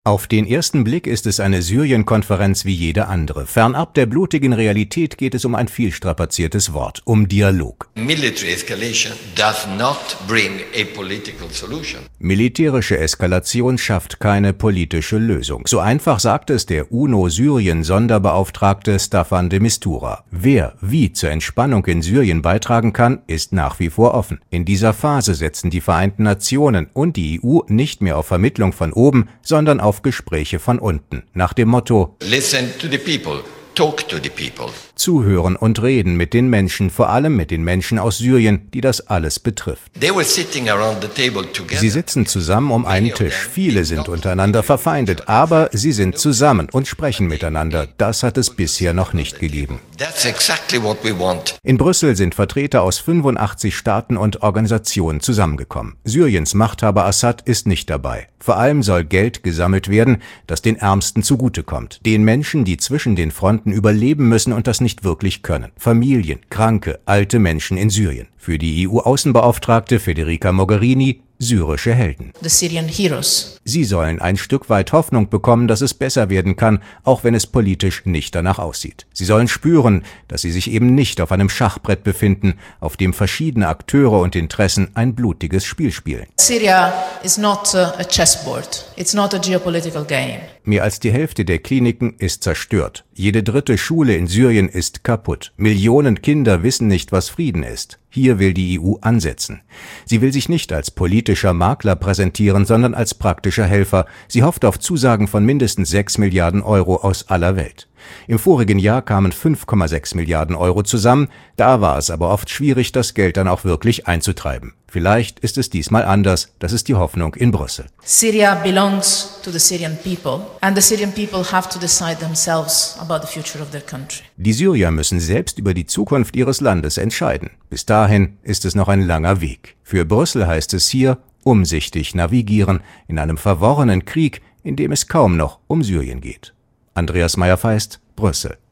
Auf den ersten Blick ist es eine Syrien-Konferenz wie jede andere. Fernab der blutigen Realität geht es um ein vielstrapaziertes Wort, um Dialog. Militärische Eskalation schafft keine politische Lösung. So einfach sagt es der UNO-Syrien-Sonderbeauftragte Staffan de Mistura. Wer wie zur Entspannung in Syrien beitragen kann, ist nach wie vor offen. In dieser Phase setzen die Vereinten Nationen und die EU nicht mehr auf Vermittlung von oben, sondern auf Gespräche von unten, nach dem Motto Listen to the people, talk to the people. Zuhören und reden mit den Menschen, vor allem mit den Menschen aus Syrien, die das alles betrifft. Sie sitzen zusammen um einen Tisch. Viele sind untereinander verfeindet, aber sie sind zusammen und sprechen miteinander. Das hat es bisher noch nicht gegeben. In Brüssel sind Vertreter aus 85 Staaten und Organisationen zusammengekommen. Syriens Machthaber Assad ist nicht dabei. Vor allem soll Geld gesammelt werden, das den Ärmsten zugutekommt. Den Menschen, die zwischen den Fronten überleben müssen und das nicht wirklich können. Familien, kranke, alte Menschen in Syrien. Für die EU-Außenbeauftragte Federica Mogherini syrische Helden. The Syrian heroes. Sie sollen ein Stück weit Hoffnung bekommen, dass es besser werden kann, auch wenn es politisch nicht danach aussieht. Sie sollen spüren, dass sie sich eben nicht auf einem Schachbrett befinden, auf dem verschiedene Akteure und Interessen ein blutiges Spiel spielen. Syria is not a chessboard. It's not a geopolitical game. Mehr als die Hälfte der Kliniken ist zerstört. Jede dritte Schule in Syrien ist kaputt. Millionen Kinder wissen nicht, was Frieden ist. Hier will die EU ansetzen. Sie will sich nicht als politischer Makler präsentieren, sondern als praktischer Helfer. Sie hofft auf Zusagen von mindestens 6 Milliarden Euro aus aller Welt. Im vorigen Jahr kamen 5,6 Milliarden Euro zusammen. Da war es aber oft schwierig, das Geld dann auch wirklich einzutreiben. Vielleicht ist es diesmal anders. Das ist die Hoffnung in Brüssel. Syria belongs to the Syrian people, and the Syrian people have to decide themselves about the future of their country. Die Syrier müssen selbst über die Zukunft ihres Landes entscheiden. Bis dahin ist es noch ein langer Weg. Für Brüssel heißt es hier, umsichtig navigieren in einem verworrenen Krieg, in dem es kaum noch um Syrien geht. Andreas Meyer-Feist, Brüssel.